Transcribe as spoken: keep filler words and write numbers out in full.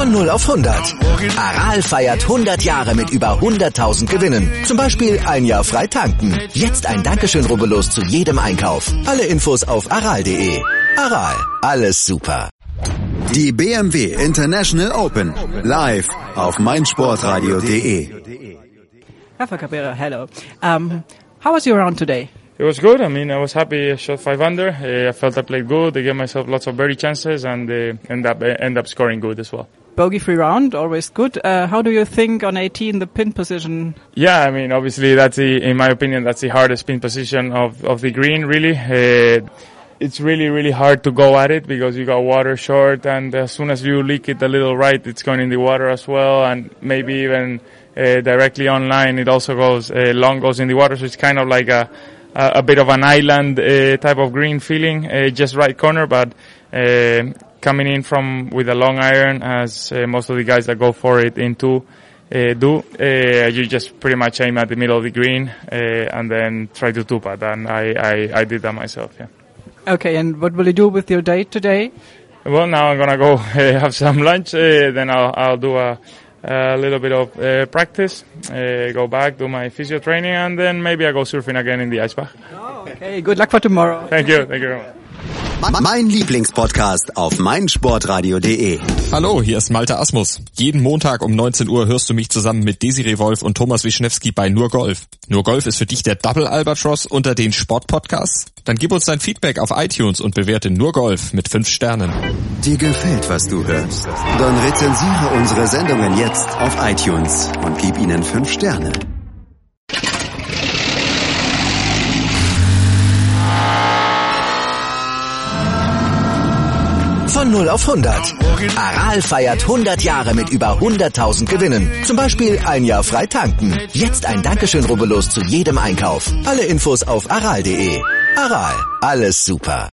Von null auf hundert. Aral feiert hundert Jahre mit über hunderttausend Gewinnen. Zum Beispiel ein Jahr frei tanken. Jetzt ein Dankeschön, rubbellos zu jedem Einkauf. Alle Infos auf aral punkt de. Aral, alles super. Die B M W International Open. Live auf meinsportradio punkt de. Rafa Cabrera, hello. Um, how was your round today? It was good. I mean, I was happy. I shot five under. Uh, I felt I played good. I gave myself lots of birdie chances and uh, end up uh, end up scoring good as well. Bogey-free round, always good. Uh, how do you think on eighteen, the pin position? Yeah, I mean, obviously that's the, in my opinion, that's the hardest pin position of of the green. Really, uh, it's really really hard to go at it because you got water short, and as soon as you leak it a little right, it's going in the water as well, and maybe even uh, directly online, it also goes uh, long goes in the water. So it's kind of like a a bit of an island uh, type of green feeling, uh, just right corner, but uh, coming in from with a long iron, as uh, most of the guys that go for it into uh, do, uh, you just pretty much aim at the middle of the green uh, and then try to two putt, and I, I, I did that myself, yeah. Okay, and what will you do with your day today? Well, now I'm gonna go uh, have some lunch, uh, then I'll, I'll do a a little bit of uh, practice, uh, go back, do my physio training, and then maybe I go surfing again in the ice bath. Oh, okay, good luck for tomorrow. Thank you, thank you very much. Mein Lieblingspodcast auf meinsportradio punkt de. Hallo, hier ist Malte Asmus. Jeden Montag um neunzehn Uhr hörst du mich zusammen mit Desiree Wolf und Thomas Wischnewski bei Nur Golf. Nur Golf ist für dich der Double Albatross unter den Sportpodcasts? Dann gib uns dein Feedback auf iTunes und bewerte Nur Golf mit fünf Sternen. Dir gefällt, was du hörst? Dann rezensiere unsere Sendungen jetzt auf iTunes und gib ihnen fünf Sterne. Von null auf hundert. Aral feiert hundert Jahre mit über hunderttausend Gewinnen. Zum Beispiel ein Jahr frei tanken. Jetzt ein Dankeschön, rubbellos zu jedem Einkauf. Alle Infos auf aral punkt de. Aral, alles super.